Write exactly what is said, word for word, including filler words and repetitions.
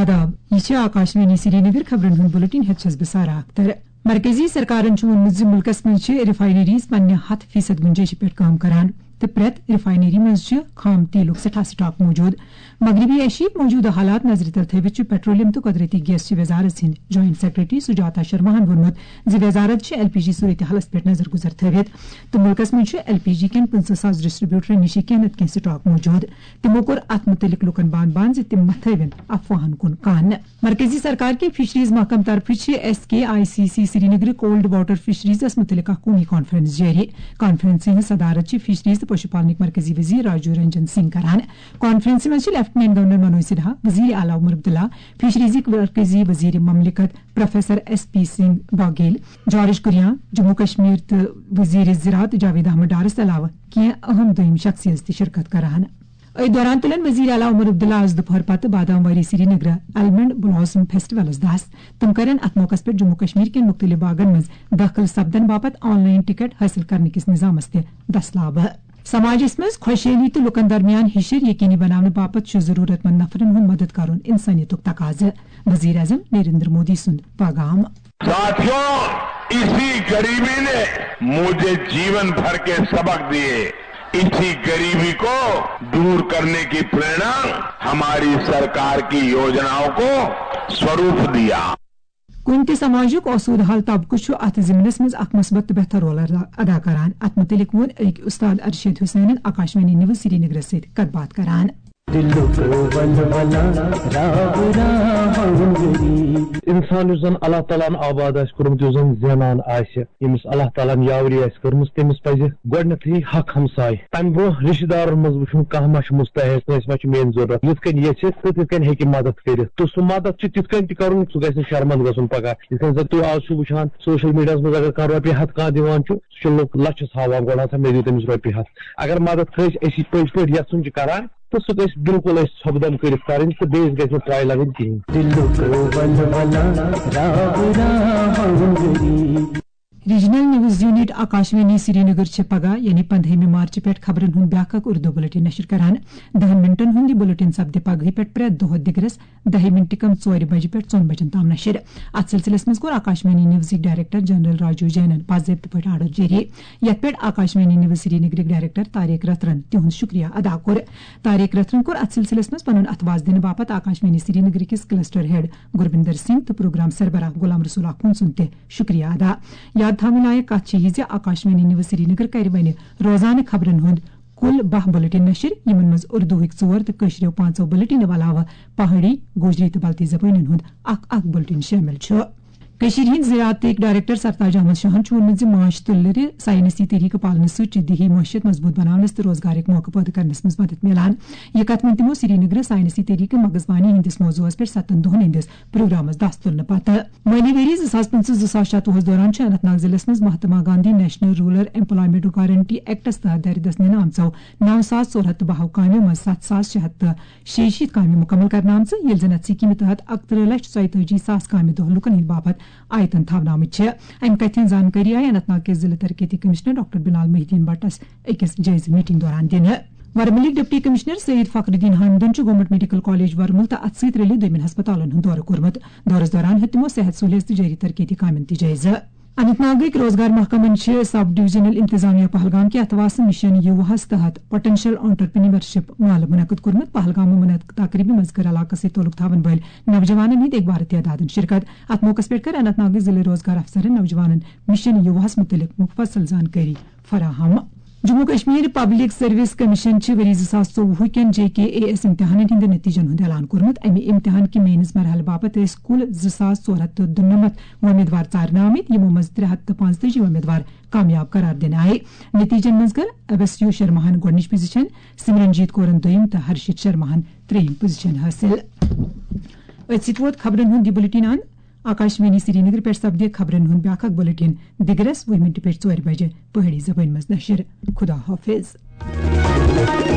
आदाब यह आकाशवाणी श्रीनगर खबरन हुंद बुलेटिन हेछस बह सारा अख्तर। मरकजी सरकारन वोनमुत ज मुल्कस मज रिफाइनरीज पन्ने हथ फीसद गुंजाइश पे काम करान तो प्रत रिफाइनरी मज खाम तेलुक सठा स्टॉक मौजूद। मगरबी एशिया मौजूदा हालात नजर तल थवित पेट्रोलियम तो कुदरती गैस वजारत हिंद जॉइंट सेक्रेटरी सुजाता शर्मा वोनमुत ज वजारत एल पी जी सूरत हालस पे नजर गुजर थवित तो मुल्कस मज एल पी जी कन पंच सास डिस्ट्रीब्यूटर निश कैनत कह स्टॉक मौजूद। तमो कोर अत मुतलिक लुकन बान बान ज तिम मथवन अफवाहन कुन कान। मरकजी सरकार के फिशरीज महकम तरफ S K I C C Srinagar cold water fisheries मुतलिक कौमी कॉन्फ्रेंस जारी। कॉन्फ्रेंस सदारत फिशरीज पशुपालन मरकजी वजीर राजू रंजन सिंह करान। कॉन्फ्रेंस में लेफ्टिनेंट गवर्नर मनोज सिन्हा, वजीर आला उमर अब्दुल्ला, फिशरीज मरकजी वजीर ममलिकत professor S P Singh Baghel, George Kurian, Jammu Kashmir तो वजीर ज़राअत जावेद अहमद डारस अलावा कह अहम दोयम शख्सियत शिरकत करान। अ दौरान तुलन वजीर आला उमर अब्दुल्ला आज दोपहर पत Badamwari Srinagar almond blossom festival दास तम करन अत मौकस पे जम्मू कश्मीर के मुख्तलिफ बागन मज दाखिल सपदन बापत ऑनलाइन टिकट हासिल करने किस निजामस ते दस्तयाब। समाजस मज खुशहाली तो लुकन दरमियान हिशर यकीनी बनाने बापत जरूरतमंद नफरन हुंद मदद करन इंसानियतुक तकाज। वजीर आजम नरेंद्र मोदी सुंद पैगाम। साथियों, इसी गरीबी ने मुझे जीवन भर के सबक दिए। इसी गरीबी को दूर करने की प्रेरणा हमारी सरकार की योजनाओं को स्वरूप दिया। कुन समाजुक औसूद हाल तबकु अत जिमनस मज अख मुस्बत बेहतर रोल अदा करान। अत मुतलिक वोन एक उस्ताद अरशद हुसैन आकाशवाणी न्यूज श्रीनगर से कत बात करान। इंसान जन अल्लाह ताला आबाद कर्मुत जन ज़ानान यमिस अल्लाह ताला यावरी कर्म तमिस पज गोडनथी हक हमसाय तम ब्रो रिश्तेदार मज वुन कह मा मुस्तहक कस मा मेन जरूरत युथ कन ये तिथ कन हेकि मदद कर तो सह मदद तिथ कन तह कर सह गि शर्मंद गन पगह यथ कन तुम आज वुचान सोशल मीडिया मज अगर कह रोपये हथ कह दिवान लचस हावान गोड़ा मे दी तमिस रोपये हथ अगर मदद खस अस पे पे यन करान तो सह गि बिल्कुल सपदन कर तो बेस गि ट्राई लगन कहें। Regional news unit Akashvani Srinagar पगह यानी पंद्रहमी मार्च पे खबरन हुंद ब्याक उर्दू बुलेटिन नशर करान। दहन मिनटन हुंद बुलेटिन सपद पगह पे प्रेत दोह दिगरस दह मिनट कम चोर बज पे चौन बजन ताम नशर। अत सिलसिलस मज कोर Akashvani news director general Raju जैनन बाज़ाब्त पे आड़त जारी। यथ पे आकाशवाणी न्यूज श्रीनगर डायरेक्टर तारिक रथरन तिहुंद शुक्रिया अदा कोर। तारिक रथरन कोर अत सिलसिलस मज पनुन अतवाज दिन बापत आकाशवाणी श्रीनगर किस क्लस्टर हेड गुरबिंदर सिंह तो प्रोग्राम सरबराह गुलाम रसूल अखुन सुन ते शुक्रिया अदा। थामन आय कत आकाशवाणी न्यूज श्रीनगर कर वन रोजाना खबरन हुंद कुल बह बुलेटिन नशर यमन मज उर्दूक चोर तो कशरो पांचो बुलेटिन अलावा पहाड़ी गोजरी तो बल्ती जबानन हुंद अख अख बुलेटिन शामिल। कशीर हिंद ज़राअत डायरेक्टर सरताज अहमद शाहन वोनमुत माश तुल्लर साइनसी तरीक पालन सदी मशत मजबूत बनानस तो रोजगार मौके पैदा करनस मज मदद मिलान। यह कत वन तमो श्रीनगर साइनसी तरीक मगजबानी हंदिस मौजूस पे सतन दोहन हंदिस प्रोग्रामस दस तुलने पत माली वरी ज़ पंच ज़ शतवुहस दौरान अनंतनाग जिलस मज Mahatma Gandhi national rural employment guarantee एक्टस तहत दायरे दसने आमचो नौ सात सोलह तो बह कामों मज सत सात शे तो शेशीत काम मुकम्मल करना आम ये जन स्कीम तहत अकतर लक्ष चौतजी सास काम दह लुकन हंद बापत आयतन थावन अम कथिन जानकारी आई अनंतनाग के जिला तरक्की कमिश्नर डॉक्टर बिलाल मोहिद्दीन भट्टस अकिस जायज़ मीटिंग दौरान दिन। वरमलिक डिप्टी कमिश्नर सईद फखरुद्दीन हामिदन गवर्नमेंट मेडिकल कॉलेज वरमल तो अत सत रलित दोमिन हस्पतालन हंद दौर कोरमुत। दौरस दौरान हेत तमो सेहत सहूलियत तो जारी तरक्की कामन त जायज़। अनंतनाग रोजगार महकमन सब डिविजनल इंतजामिया पहलगाम के अतवास मिशन युवाहस तहत पोटेंशियल एंटरप्रेन्योरशिप माल मुनक़द कोरमुत। पहलगाम मुनक़द तकरीब मजकर इलाक़ से तोलुक थावन वल नौजवान हिंद एक बार तादाद शिरकत। अत मौके पे कर अनंतनाग जिले रोजगार अफसर नौजवान मिशन युवाहस मुतलिक मुफस्सल जानकारी फराहम। Jammu Kashmir public service commission वरी ज़ चौवह कन जे के ए एस इम्तिहान हंद नतीजन हंद ऐलान कोरमुत। अमि इम्तिहान कि मेन्स मरहल बापत कुल ज़ चौर तो दुनमत उम्मीदवार चारने आमत यमो मज त्रे हथ तो पांचतजी उम्मीदवार कामयाब करार दिन आए। नतीजन मज कर अबस्यो शर्माहन गोडनिच पोजिशन, सिमरनजीत कौरन दोयम तो हर्षित शर्माहन त्रेयम पोजिशन हासिल। वोत खबरन हुंद बुलेटिन अंत आकाशवाणी श्रीनगर पे सपदे खबरन हुंद ब्याक बुलेटिन दिगरस वह मिनट पे चोर बजे पहाड़ी जबान मज नशर। खुदा हाफिज।